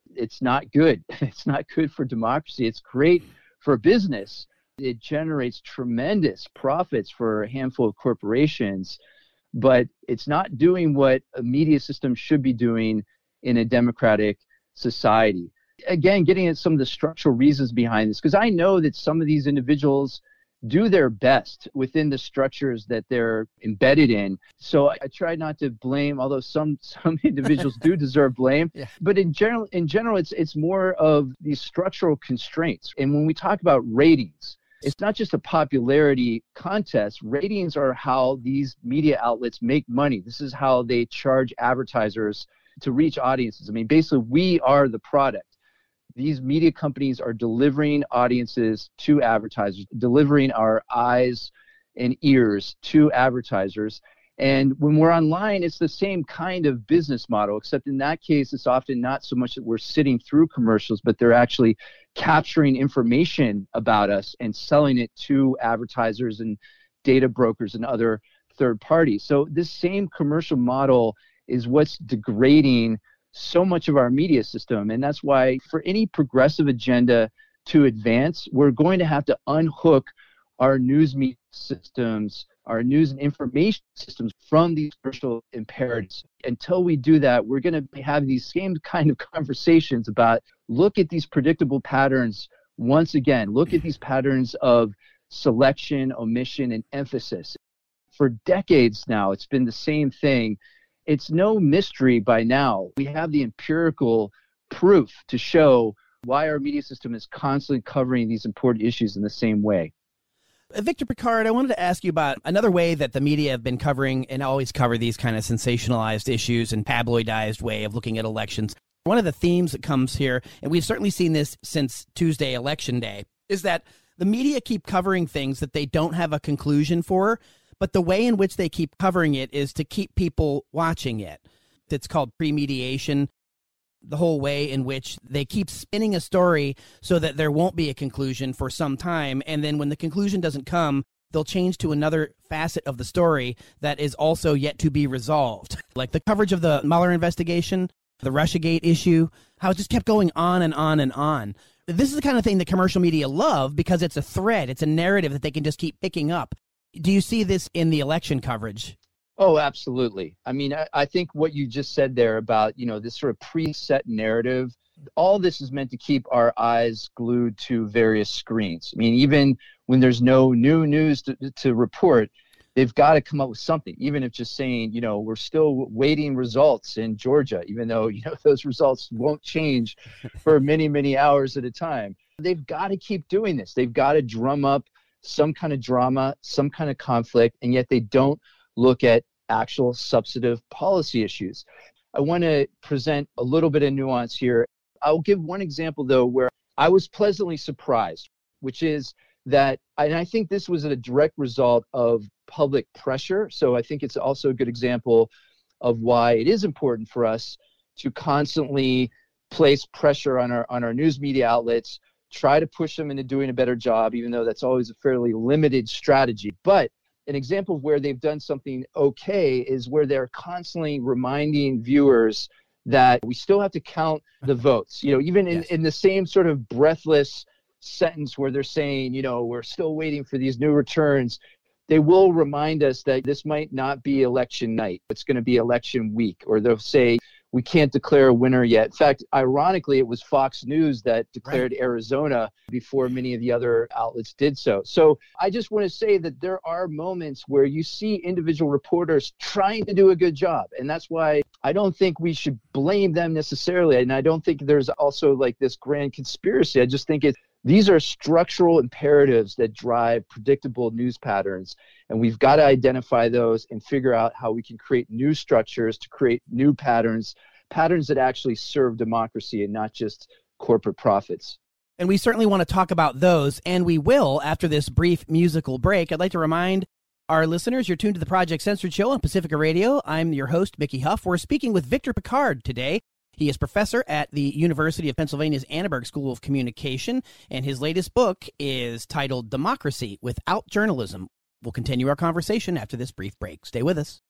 it's not good. It's not good for democracy. It's great for business. It generates tremendous profits for a handful of corporations, but it's not doing what a media system should be doing in a democratic society. Again, getting at some of the structural reasons behind this, because I know that some of these individuals do their best within the structures that they're embedded in. So I, I try not to blame, although some some individuals do deserve blame. Yeah. But in general, in general, it's it's more of these structural constraints. And when we talk about ratings, it's not just a popularity contest. Ratings are how these media outlets make money. This is how they charge advertisers to reach audiences. I mean, basically, we are the product. These media companies are delivering audiences to advertisers, delivering our eyes and ears to advertisers. And when we're online, it's the same kind of business model, except in that case, it's often not so much that we're sitting through commercials, but they're actually capturing information about us and selling it to advertisers and data brokers and other third parties. So this same commercial model is what's degrading so much of our media system. And that's why for any progressive agenda to advance, we're going to have to unhook our news media systems, our news and information systems from these commercial imperatives. Until we do that, we're going to have these same kind of conversations about look at these predictable patterns once again, look at these patterns of selection, omission, and emphasis. For decades now, it's been the same thing. It's no mystery by now. We have the empirical proof to show why our media system is constantly covering these important issues in the same way.
Victor Pickard, I wanted to ask you about another way that the media have been covering and always cover these kind of sensationalized issues and tabloidized way of looking at elections. One of the themes that comes here, and we've certainly seen this since Tuesday, Election Day, is that the media keep covering things that they don't have a conclusion for, but the way in which they keep covering it is to keep people watching it. It's called premediation, the whole way in which they keep spinning a story so that there won't be a conclusion for some time. And then when the conclusion doesn't come, they'll change to another facet of the story that is also yet to be resolved. Like the coverage of the Mueller investigation, the Russiagate issue, how it just kept going on and on and on. This is the kind of thing that commercial media love because it's a thread. It's a narrative that they can just keep picking up. Do you see this in the election coverage?
Oh, absolutely. I mean, I, I think what you just said there about, you know, this sort of preset narrative, all this is meant to keep our eyes glued to various screens. I mean, even when there's no new news to, to report, they've got to come up with something, even if just saying, you know, we're still waiting results in Georgia, even though, you know, those results won't change for many, many hours at a time. They've got to keep doing this. They've got to drum up some kind of drama, some kind of conflict, and yet they don't look at actual substantive policy issues. I want to present a little bit of nuance here. I'll give one example, though, where I was pleasantly surprised, which is that, and I think this was a direct result of public pressure. So I think it's also a good example of why it is important for us to constantly place pressure on our on our news media outlets, try to push them into doing a better job, even though that's always a fairly limited strategy. But an example of where they've done something okay is where they're constantly reminding viewers that we still have to count the votes. You know, even in, yes. in the same sort of breathless sentence where they're saying, you know, we're still waiting for these new returns, they will remind us that this might not be election night. It's going to be election week. Or they'll say, we can't declare a winner yet. In fact, ironically, it was Fox News that declared right. Arizona before many of the other outlets did so. So I just want to say that there are moments where you see individual reporters trying to do a good job. And that's why I don't think we should blame them necessarily. And I don't think there's also like this grand conspiracy. I just think it, these are structural imperatives that drive predictable news patterns. And we've got to identify those and figure out how we can create new structures to create new patterns, patterns that actually serve democracy and not just corporate profits.
And we certainly want to talk about those, and we will after this brief musical break. I'd like to remind our listeners, you're tuned to the Project Censored Show on Pacifica Radio. I'm your host, Mickey Huff. We're speaking with Victor Pickard today. He is professor at the University of Pennsylvania's Annenberg School of Communication, and his latest book is titled Democracy Without Journalism. We'll continue our conversation after this brief break. Stay with us.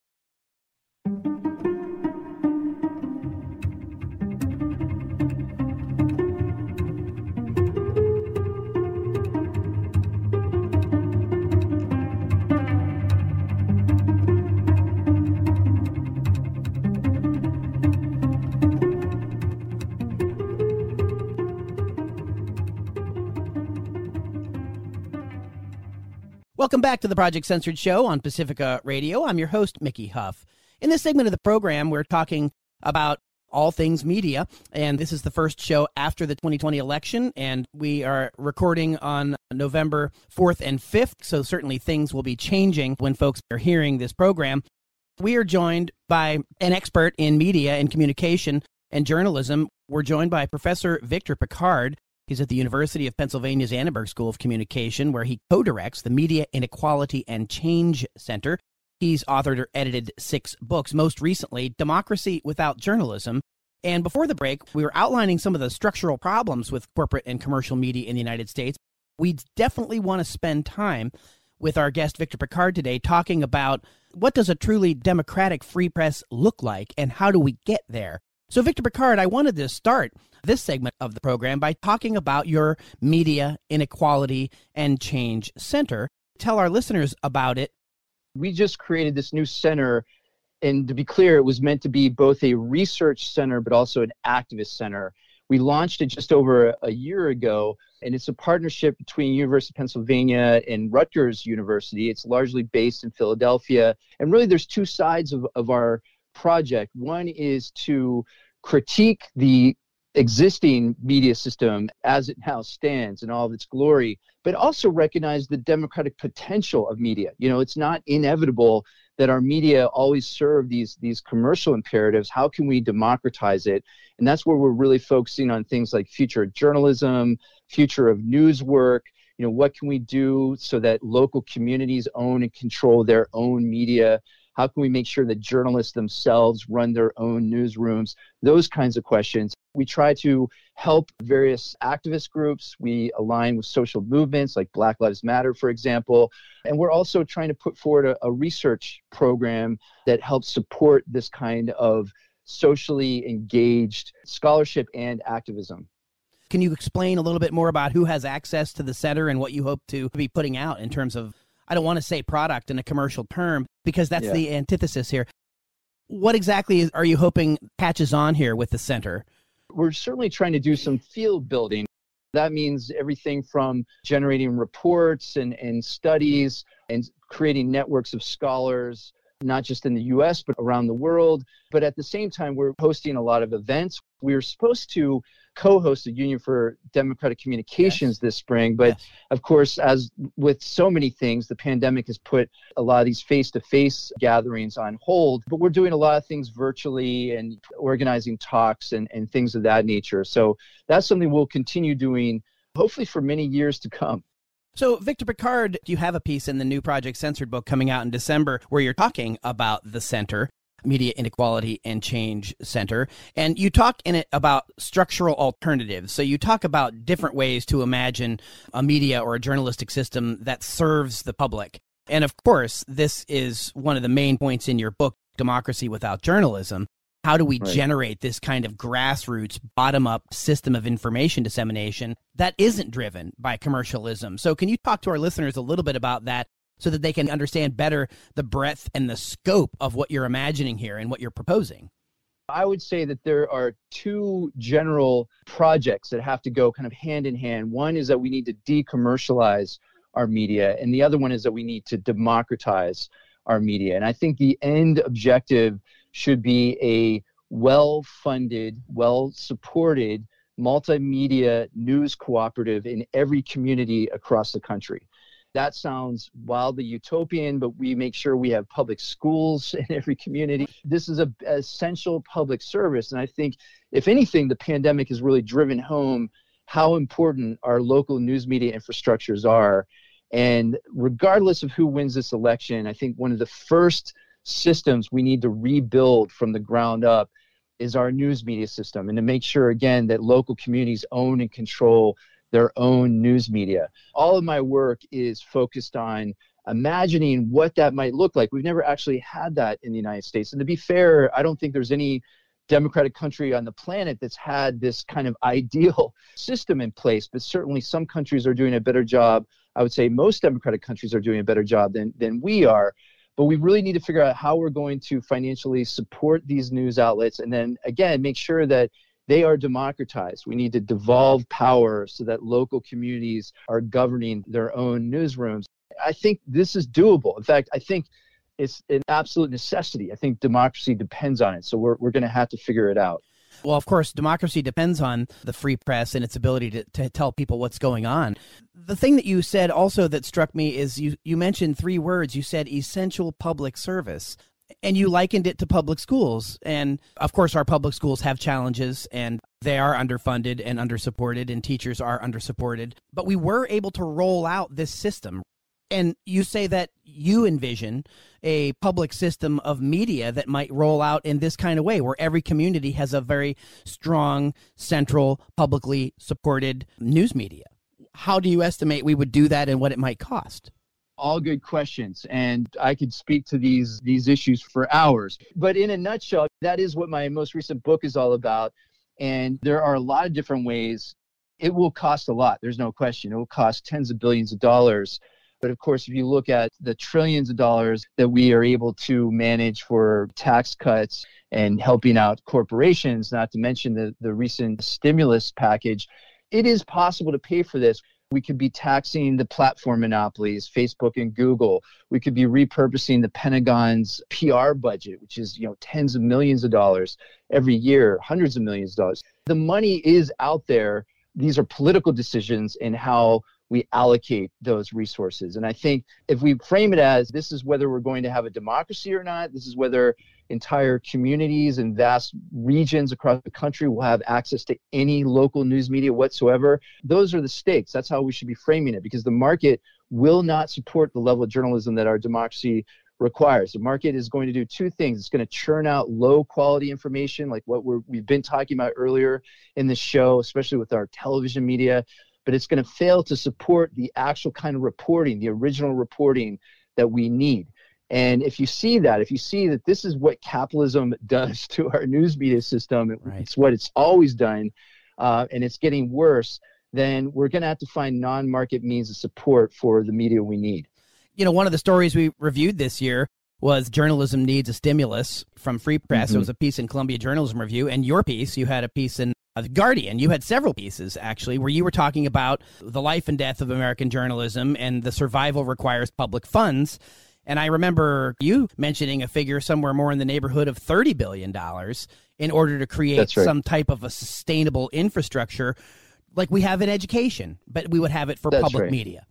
Welcome back to the Project Censored Show on Pacifica Radio. I'm your host, Mickey Huff. In this segment of the program, we're talking about all things media, and this is the first show after the twenty twenty election, and we are recording on November fourth and fifth, so certainly things will be changing when folks are hearing this program. We are joined by an expert in media and communication and journalism. We're joined by Professor Victor Pickard. He's at the University of Pennsylvania's Annenberg School of Communication, where he co-directs the Media Inequality and Change Center. He's authored or edited six books, most recently, Democracy Without Journalism. And before the break, we were outlining some of the structural problems with corporate and commercial media in the United States. We definitely want to spend time with our guest, Victor Pickard, today, talking about what does a truly democratic free press look like and how do we get there? So, Victor Pickard, I wanted to start this segment of the program by talking about your Media Inequality and Change Center. Tell our listeners about it.
We just created this new center, and to be clear, it was meant to be both a research center but also an activist center. We launched it just over a year ago, and it's a partnership between University of Pennsylvania and Rutgers University. It's largely based in Philadelphia, and really there's two sides of, of our project. One is to critique the existing media system as it now stands in all of its glory, but also recognize the democratic potential of media. You know, it's not inevitable that our media always serve these, these commercial imperatives. How can we democratize it? And that's where we're really focusing on things like future of journalism, future of news work. You know, what can we do so that local communities own and control their own media? How can we make sure that journalists themselves run their own newsrooms? Those kinds of questions. We try to help various activist groups. We align with social movements like Black Lives Matter, for example. And we're also trying to put forward a, a research program that helps support this kind of socially engaged scholarship and activism.
Can you explain a little bit more about who has access to the center and what you hope to be putting out in terms of, I don't want to say product in a commercial term, because that's yeah. the antithesis here. What exactly are you hoping catches on here with the center?
We're certainly trying to do some field building. That means everything from generating reports and, and studies and creating networks of scholars, not just in the U S, but around the world. But at the same time, we're hosting a lot of events. We were supposed to co-host the Union for Democratic Communications yes. this spring. But yes. of course, as with so many things, the pandemic has put a lot of these face-to-face gatherings on hold. But we're doing a lot of things virtually and organizing talks and, and things of that nature. So that's something we'll continue doing, hopefully for many years to come.
So, Victor Pickard, you have a piece in the new Project Censored book coming out in December where you're talking about the center, Media Inequality and Change Center, and you talk in it about structural alternatives. So you talk about different ways to imagine a media or a journalistic system that serves the public. And of course, this is one of the main points in your book, Democracy Without Journalism. How do we right. generate this kind of grassroots, bottom-up system of information dissemination that isn't driven by commercialism? So can you talk to our listeners a little bit about that so that they can understand better the breadth and the scope of what you're imagining here and what you're proposing?
I would say that there are two general projects that have to go kind of hand in hand. One is that we need to decommercialize our media, and the other one is that we need to democratize our media. And I think the end objective should be a well-funded, well-supported multimedia news cooperative in every community across the country. That sounds wildly utopian, but we make sure we have public schools in every community. This is an essential public service. And I think, if anything, the pandemic has really driven home how important our local news media infrastructures are. And regardless of who wins this election, I think one of the first systems we need to rebuild from the ground up is our news media system, and to make sure, again, that local communities own and control their own news media. All of my work is focused on imagining what that might look like. We've never actually had that in the United States. And to be fair, I don't think there's any democratic country on the planet that's had this kind of ideal system in place, but certainly some countries are doing a better job. I would say most democratic countries are doing a better job than, than we are. But we really need to figure out how we're going to financially support these news outlets, and then, again, make sure that they are democratized. We need to devolve power so that local communities are governing their own newsrooms. I think this is doable. In fact, I think it's an absolute necessity. I think democracy depends on it. So we're we're going to have to figure it out.
Well, of course, democracy depends on the free press and its ability to, to tell people what's going on. The thing that you said also that struck me is you, you mentioned three words. You said essential public service, and you likened it to public schools. And of course, our public schools have challenges, and they are underfunded and undersupported, and teachers are undersupported. But we were able to roll out this system. And you say that you envision a public system of media that might roll out in this kind of way, where every community has a very strong, central, publicly supported news media. How do you estimate we would do that and what it might cost?
All good questions, and I could speak to these these issues for hours. But in a nutshell, that is what my most recent book is all about. And there are a lot of different ways. It will cost a lot. There's no question. It will cost tens of billions of dollars. But of course, if you look at the trillions of dollars that we are able to manage for tax cuts and helping out corporations, not to mention the, the recent stimulus package, it is possible to pay for this. We could be taxing the platform monopolies, Facebook and Google. We could be repurposing the Pentagon's P R budget, which is, you know, tens of millions of dollars every year, hundreds of millions of dollars. The money is out there. These are political decisions in how we allocate those resources. And I think if we frame it as this is whether we're going to have a democracy or not, this is whether entire communities and vast regions across the country will have access to any local news media whatsoever, those are the stakes. That's how we should be framing it, because the market will not support the level of journalism that our democracy requires. The market is going to do two things. It's going to churn out low quality information like what we're, we've been talking about earlier in the show, especially with our television media. But it's going to fail to support the actual kind of reporting, the original reporting that we need. And if you see that, if you see that this is what capitalism does to our news media system, right. It's what it's always done, uh, and it's getting worse, then we're going to have to find non-market means of support for the media we need.
You know, one of the stories we reviewed this year was Journalism Needs a Stimulus from Free Press. Mm-hmm. It was a piece in Columbia Journalism Review, and your piece, you had a piece in The Guardian. You had several pieces, actually, where you were talking about the life and death of American journalism and the survival requires public funds. And I remember you mentioning a figure somewhere more in the neighborhood of thirty billion dollars in order to create
That's right.
some type of a sustainable infrastructure like we have in education, but we would have it for
That's
public
right.
media.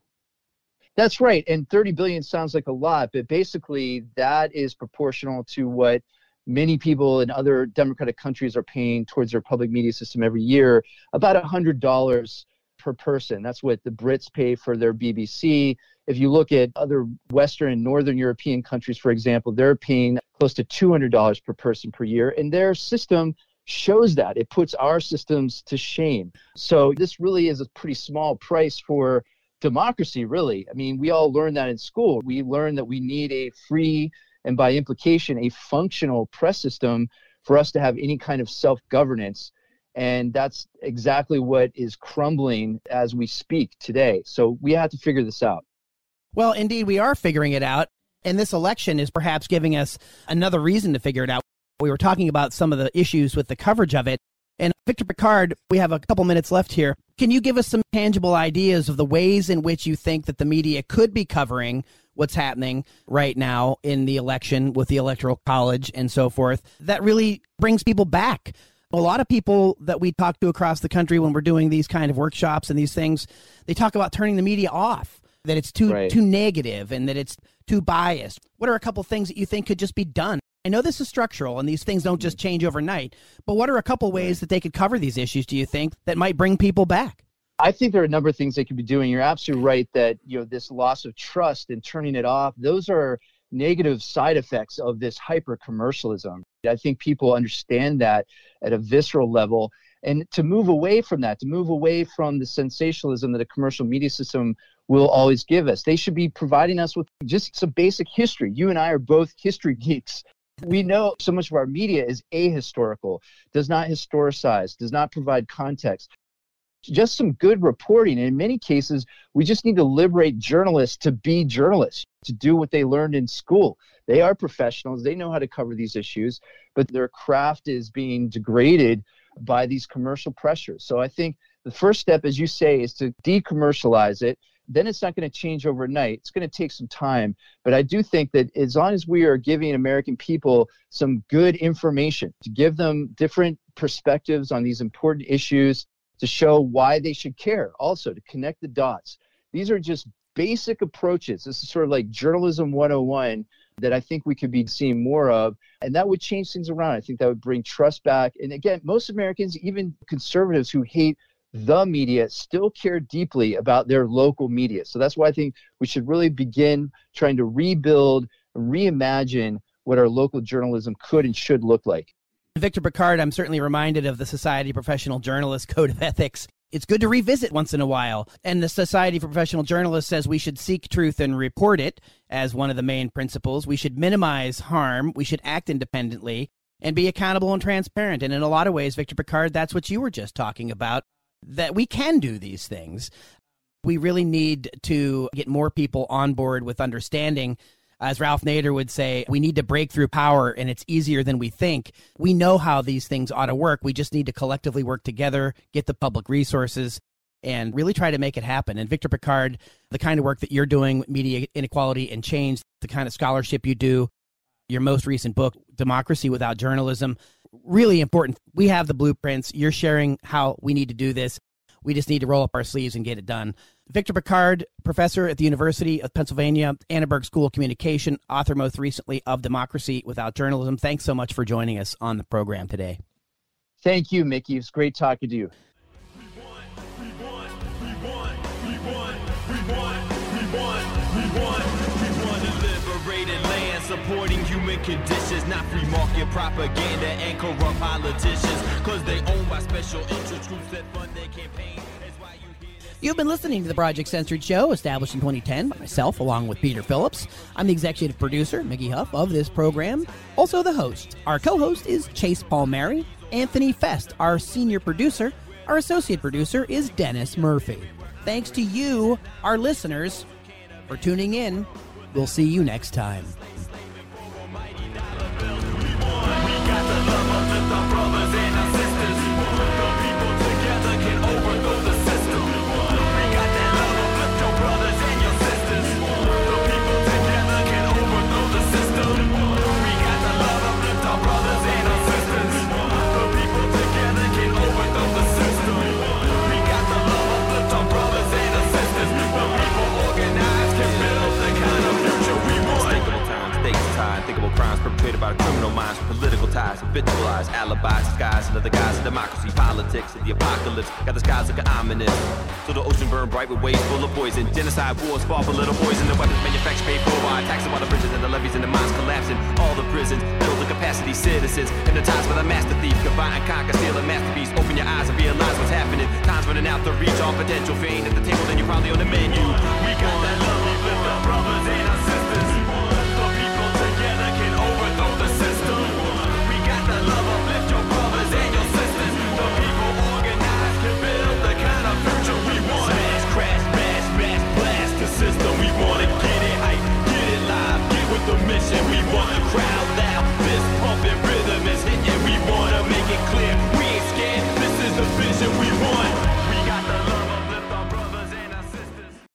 That's right. And thirty billion dollars sounds like a lot, but basically that is proportional to what many people in other democratic countries are paying towards their public media system every year, about one hundred dollars per person. That's what the Brits pay for their B B C. If you look at other Western and Northern European countries, for example, they're paying close to two hundred dollars per person per year. And their system shows that. It puts our systems to shame. So this really is a pretty small price for democracy, really. I mean, we all learned that in school. We learned that we need a free and by implication, a functional press system for us to have any kind of self-governance. And that's exactly what is crumbling as we speak today. So we have to figure this out.
Well, indeed, we are figuring it out. And this election is perhaps giving us another reason to figure it out. We were talking about some of the issues with the coverage of it. And Victor Pickard, we have a couple minutes left here. Can you give us some tangible ideas of the ways in which you think that the media could be covering what's happening right now in the election with the Electoral College and so forth that really brings people back? A lot of people that we talk to across the country when we're doing these kind of workshops and these things, they talk about turning the media off, that it's too
right.
too negative and that it's too biased. What are a couple things that you think could just be done? I know this is structural and these things don't just change overnight, but what are a couple ways that they could cover these issues, do you think, that might bring people back?
I think there are a number of things they could be doing. You're absolutely right that, you know, this loss of trust and turning it off, those are negative side effects of this hyper commercialism. I think people understand that at a visceral level. And to move away from that, to move away from the sensationalism that a commercial media system will always give us, they should be providing us with just some basic history. You and I are both history geeks. We know so much of our media is ahistorical, does not historicize, does not provide context. Just some good reporting. And in many cases, we just need to liberate journalists to be journalists, to do what they learned in school. They are professionals. They know how to cover these issues, but their craft is being degraded by these commercial pressures. So I think the first step, as you say, is to decommercialize it, then it's not going to change overnight. It's going to take some time. But I do think that as long as we are giving American people some good information, to give them different perspectives on these important issues, to show why they should care, also to connect the dots. These are just basic approaches. This is sort of like journalism one oh one that I think we could be seeing more of. And that would change things around. I think that would bring trust back. And again, most Americans, even conservatives who hate the media, still care deeply about their local media. So that's why I think we should really begin trying to rebuild, reimagine what our local journalism could and should look like.
Victor Pickard, I'm certainly reminded of the Society of Professional Journalists Code of Ethics. It's good to revisit once in a while. And the Society for Professional Journalists says we should seek truth and report it as one of the main principles. We should minimize harm. We should act independently and be accountable and transparent. And in a lot of ways, Victor Pickard, that's what you were just talking about, that we can do these things. We really need to get more people on board with understanding. As Ralph Nader would say, we need to break through power, and it's easier than we think. We know how these things ought to work. We just need to collectively work together, get the public resources, and really try to make it happen. And Victor Pickard, the kind of work that you're doing, Media Inequality and Change, the kind of scholarship you do, your most recent book, Democracy Without Journalism, really important. We have the blueprints. You're sharing how we need to do this. We just need to roll up our sleeves and get it done. Victor Pickard, professor at the University of Pennsylvania, Annenberg School of Communication, author most recently of Democracy Without Journalism. Thanks so much for joining us on the program today.
Thank you, Mickey. It's great talking to you.
We want, we want, we want, we want, we want, we want, we want, we want a liberated land, supporting human conditions, not free market propaganda and corrupt politicians, because they owned by special interest groups that fund their campaigns.
You've been listening to the Project Censored Show, established in twenty ten by myself, along with Peter Phillips. I'm the executive producer, Mickey Huff, of this program, also the host. Our co-host is Chase Palmieri. Anthony Fest, our senior producer. Our associate producer is Dennis Murphy. Thanks to you, our listeners, for tuning in. We'll see you next time.
Crimes perpetrated by the criminal minds, political ties, habitualized alibis, disguised under the guise of democracy, politics, and the apocalypse. Got the skies looking ominous. So the ocean burned bright with waves full of poison. Genocide wars fought for little boys, and the weapons manufactured paid for by taxing while the bridges and the levees and the mines collapsing. All the prisons build the capacity citizens, hypnotized by the master thief. Combine and conquer, steal a masterpiece. Open your eyes and realize what's happening. Time's running out to reach all potential. If you ain't at the table, then you probably